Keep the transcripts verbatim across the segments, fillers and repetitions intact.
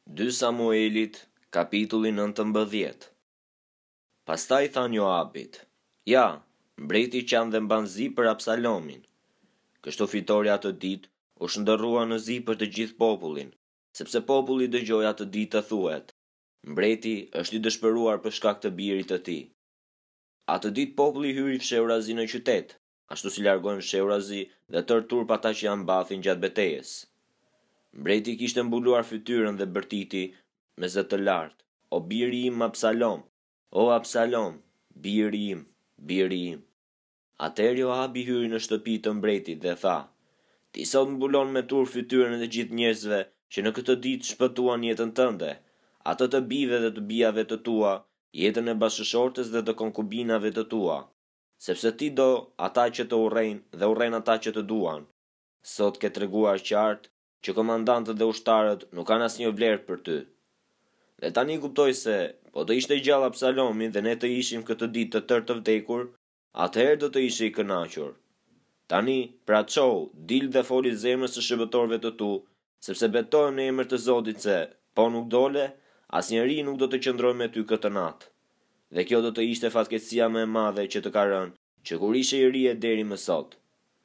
dy Samuelit, kapitulli nëntëmbëdhjetë. Pastaj than Joabit: Ja, mbreti qan dhe mban zi për Absalomin. Kështu fitori atë ditë u shndërrua në zi për të gjithë popullin, sepse populli dëgjoi atë ditë të thuhet: Mbreti është i dëshpëruar për shkak të birit të tij. Atë ditë populli hyri fshehurazi në qytet, ashtu si largojnë fshehurazi dhe tërë turp ata që janë mbathin gjatë betejës. Mbreti kishte mbuluar fytyrën dhe bërtiti me zë të lartë: O biri im Absalom, o Absalom, biri im, biri im. Atëherë Joabi hyri në shtëpi të mbretit dhe tha: Ti sot mbulon me turp fytyrën e të gjithë njerëzve që në këtë ditë shpëtuan jetën tënde, atë të bijve dhe të bijave të tua, jetën e bashkëshortes dhe të konkubinave të tua, sepse ti do ata që të urrejnë dhe urren ata që të duan. Sot ke treguar qartë që komandantët dhe ushtarët nuk kanë asnjë vlerë për ty. Dhe tani kuptoj se, po të ishte gjallë Absalomi dhe ne të ishim këtë ditë të tërë të vdekur, atëherë do të ishe i kënaqur. Tani, pra çohu, dil dhe foli zemrës së shëbëtorëve të tu, sepse betohem në emër të Zotit se, po nuk dole, asnjëri nuk do të qëndrojë me ty këtë natë. Dhe kjo do të ishte fatkeqësia më e madhe që të ka rënë, që kur ishe i ri e deri më sot.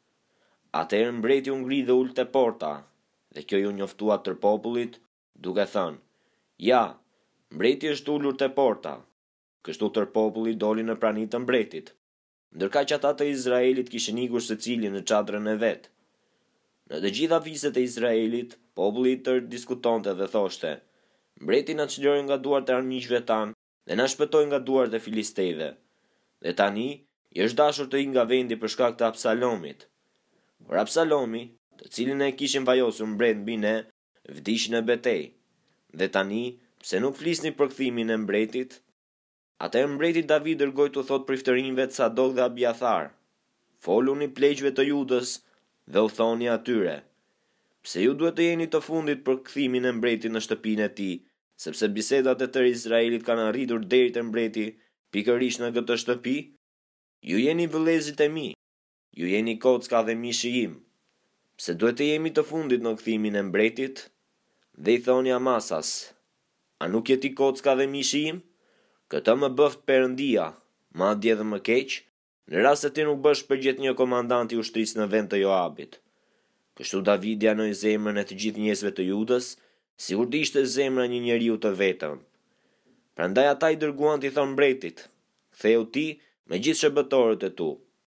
Atëherë mbreti u ngri dhe ul te porta, dhe kjo ju njoftua tër popullit, duke thënë: Ja, mbreti është ulur te porta. Kështu tër populli doli në praninë të mbretit, ndërkaq ata të Izraelit kishin ikur secili në çadrën e vet. Në të gjitha fiset e Izraelit, populli i tërë diskutonte dhe thoshte: Mbreti na çliroi nga duart e armiqve tan dhe na shpëtoi nga duart e filistejve. Dhe tani i është dashur të ikë nga vendi për shkak të Absalomit. Por Absalomi, të cilin e kishim vajosur mbret mbi ne, vdiq në betejë. Dhe tani, pse nuk flisni për kthimin e mbretit? Atëherë mbreti David dërgoi tu thot priftërinjve të Sadok dhe Abiathar: Foluni pleqve të Judës dhe u thoni atyre: Pse ju duhet të jeni të fundit për kthimin e mbretit në shtëpinë e tij, sepse bisedat e tërë Izraelit kanë arritur deri te mbreti, pikërisht në këtë shtëpi? Ju jeni vëllezërit e mi, ju jeni kocka dhe mishi im. Pse duhet të jemi të fundit në kthimin e mbretit? Dhe i thoni Amasas: A nuk je ti kocka dhe mishi im? Këtë më bëft Perëndia, madje edhe më keq, në rast se ti nuk bësh përgjith një komandant i ushtrisë në vend të Joabit. Kështu Davidi anoi zemrën e të gjithë njerëzve të Judës, sikur të ishte zemra një njeriu të vetëm. Prandaj ata i dërguan t'i thonë mbretit: Ktheu ti me gjithë shërbëtorët e tu.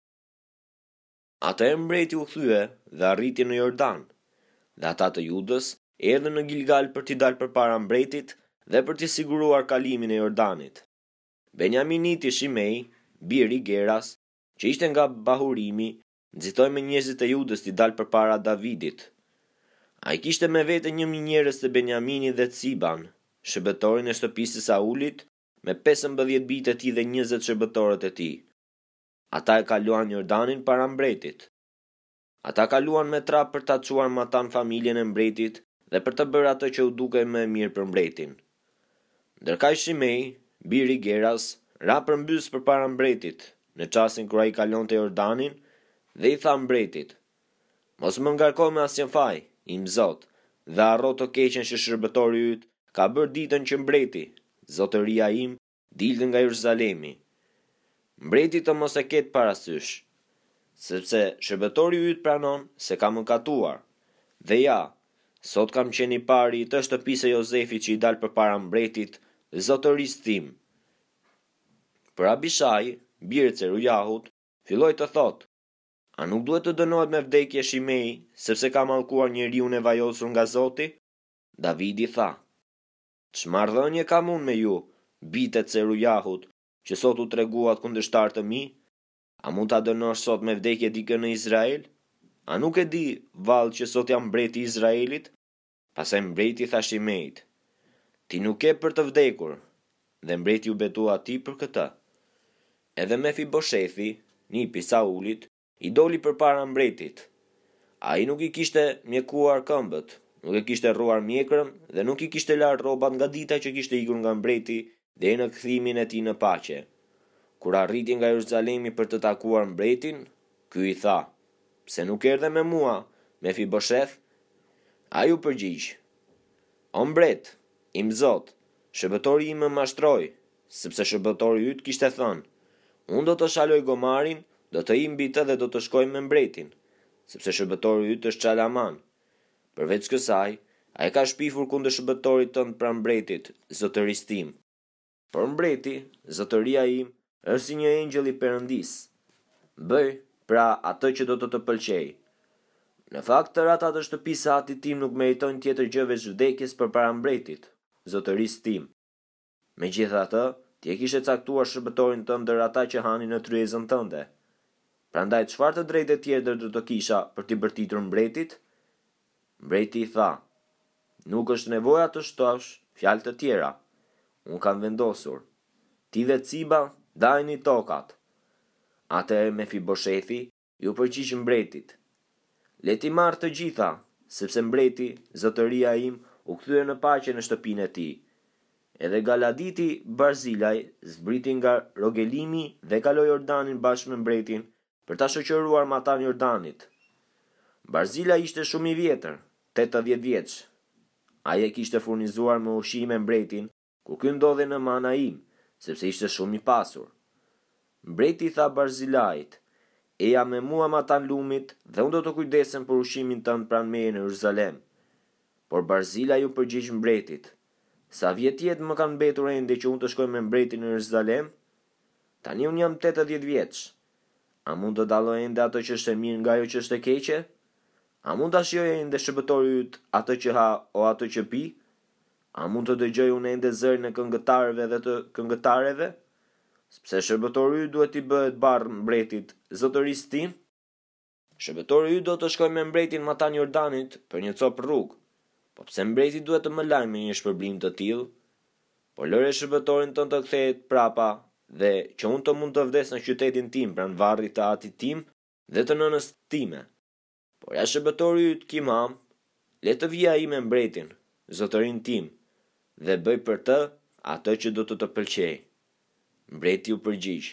Atëherë mbreti u kthye dhe arriti në Jordan, dhe ata të Judës erdhën në Gilgal për t'i dalë përpara mbretit dhe për t'i siguruar kalimin e Jordanit. Benjaminiti Shimei, biri Geras, që ishte nga Bahurimi, nxitoi me njerëzit e Judës t'i dalë përpara Davidit. Ai kishte me vete një mijë njerëz të Benjaminit dhe Tsiban, shërbëtorin e shtëpisë së Saulit, me pesëmbëdhjetë bijtë e tij dhe njëzet shërbëtorët e tij. Ata e kaluan Jordanin para mbretit. Ata kaluan me trap për ta çuar matan familjen e mbretit dhe për të bërë atë që u dukej më e mirë për mbretin. Ndërkaq Shimei, biri Geras, ra përmbys përpara mbretit, në çastin kur ai kalonte Jordanin, dhe i tha mbretit: Mos më ngarko me asnjë faj, im zot, dhe harro të keqen që shërbëtori yt ka bërë ditën që mbreti, zotëria im, dilte nga Jeruzalemi. Mbreti të mos e ketë parasysh, sepse shërbëtori yt pranon se ka mëkatuar. Dhe ja, sot kam qenë i pari i të shtëpisë e Jozefit që i dal përpara mbretit, zotërisë tim. Për Abishai, biri i Cerujahut, filloi të thotë: A nuk duhet të dënohet me vdekje Shimei, sepse ka mallkuar njeriu e vajosur nga Zoti? Davidi tha: Ç'marrëdhënie kam unë me ju, bijtë e Cerujahut, që sot u treguat kundërshtar të mi? A mund ta dënosh sot me vdekje dikën në Izrael? A nuk e di vallë që sot jam mbreti i Izraelit? Pastaj mbreti tha Shimeit: Ti nuk ke për të vdekur. Dhe mbreti u betua atij për këtë. Edhe Mefiboshethi, nipi i Saulit, i doli përpara mbretit. Ai nuk i kishte mjekuar këmbët, nuk e kishte rruar mjekrën dhe nuk i kishte larë rrobat nga dita që kishte ikur nga mbreti deri në kthimin e tij në paqe. Kur arriti nga Jeruzalemi për të takuar mbretin, ky i tha: Pse nuk erdhe me mua, Mefibosheth? Ai u përgjigj: O mbret, Im Zot, shërbëtori im më mashtroi, sepse shërbëtori yt kishte thënë: Unë do të shaloj gomarin, do të im mbi të dhe do të shkoj me mbretin, sepse shërbëtori yt është Çalaman. Përveç kësaj, ai ka shpifur kundër shërbëtorit tënd pranë mbretit, zotërisë tim. Por mbreti, zotëria im, është si një engjëll i Perëndis. Bëj, pra, atë që do të të pëlqej. Në fakt, të ratat e shtëpisë së atit tim nuk meritojnë tjetër gjë veç vdekjes përpara mbretit, zotërisë tim. Megjithatë, ti e kishe caktuar shërbëtorin tënd ndër ata që hanin në tryezën tënde. Prandaj çfarë të drejtë tjetër do të kisha për t'i bërtitur mbretit? Mbreti i tha: Nuk është nevoja të shtosh fjalë të tjera. Unë kam vendosur. Ti dhe Ciba dajni tokat. Atëherë Mefiboshethi ju përgjigj mbretit: Le ti marr të gjitha, sepse mbreti, zotëria im, u kthye në paqe në shtëpinë e tij. Edhe Galaditi Barzilaj zbriti nga Rogelimi dhe kaloi Jordanin bashkë me mbretin për ta shoqëruar me ata në Jordanit. Barzilaj ishte shumë i vjetër, tetëdhjetë vjeç. Ai e kishte furnizuar me ushqime mbretin kur ky ndodhej në Manaim, sepse ishte shumë i pasur. Mbreti tha Barzilajt: Eja me mua ma ta në lumit dhe unë do të kujdesem për ushqimin tënd pranë meje në Jeruzalem. Por Barzilaj ju përgjigj mbretit: Sa vjet jetë më kanë mbetur ende që unë të shkoj me mbretin në Jeruzalem? Tani unë jam tetëdhjetë vjeç. A mund të dalloj ende atë që është e mirë nga ajo që është e keqe? A mund ta shijoj ende shërbëtori yt atë që ha o atë që pi? A mund të dëgjoj unë ende zërin e këngëtarëve dhe të këngëtareve? Sepse shërbëtori yt duhet i bëhet barr mbretit, zotërisë tim. Shërbëtori yt do të shkojë me mbretin me ata në Jordanit për një copë rrugë. Po pse mbreti duhet të më lajë me një shpërblim të tillë? Po lëre shërbëtorin tënd të kthehet prapa dhe që unë të mund të vdes në qytetin tim pranë varrit të atit tim dhe të nënës time. Por ja shërbëtori yt Kimham, le të vijë ai me mbretin, zotërin tim, dhe bëj për të atë që do të të pëlqej. Mbreti u përgjigj: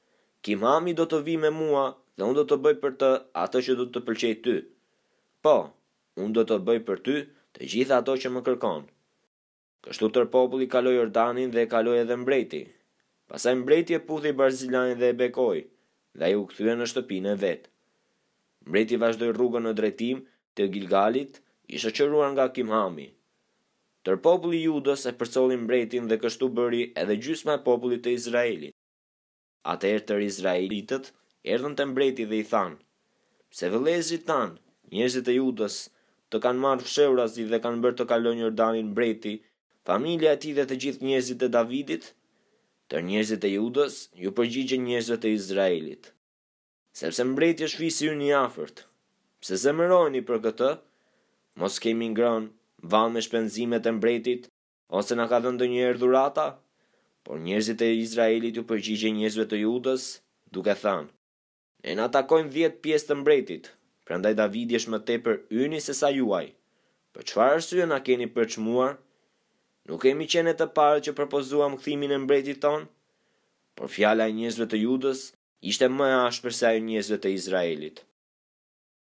Kimhami do të vijë me mua dhe unë do të bëj për të atë që do të të pëlqej ty. Po, unë do të bëj për ty të gjitha ato që më kërkon. Kështu tër populli kaloi Jordanin dhe kaloi edhe mbreti. Pastaj mbreti e puthi Barzilajin dhe e bekoi, dhe ai u kthye në shtëpinë e vet. Mbreti vazhdoi rrugën në drejtim të Gilgalit, i shoqëruar nga Kimhami. Tër populli i Judës e përcolli mbretin dhe kështu bëri edhe gjysma e popullit të Izraelit. Atëherë tër izraelitët erdhën te mbreti dhe i thanë: Pse vëllezërit tan, njerëzit e Judës, të kanë marrë fshehurazi dhe kanë bërë të kalojnë Jordanin mbreti, familja e tij dhe të gjithë njerëzit e Davidit? Tër njerëzit e Judës ju përgjigjen njerëzve të Izraelit: Sepse mbreti është fisi ynë i afërt. Pse zemërojeni për këtë? Mos kemi ngrënë van me shpenzimet e mbretit, ose na ka dhënë ndonjëherë dhurata? Por njerëzit e Izraelit ju përgjigjen njerëzve të Judës, duke thënë: Ne na takojmë dhjetë pjesë të mbretit, prandaj Davidi është më tepër yni se sa juaj. Për çfarë arsye na keni përçmuar? Nuk kemi qenë të parë që propozuam kthimin e mbretit ton? Por fjala e njerëzve të Judës ishte më e ashpër se ajo e njerëzve të Izraelit.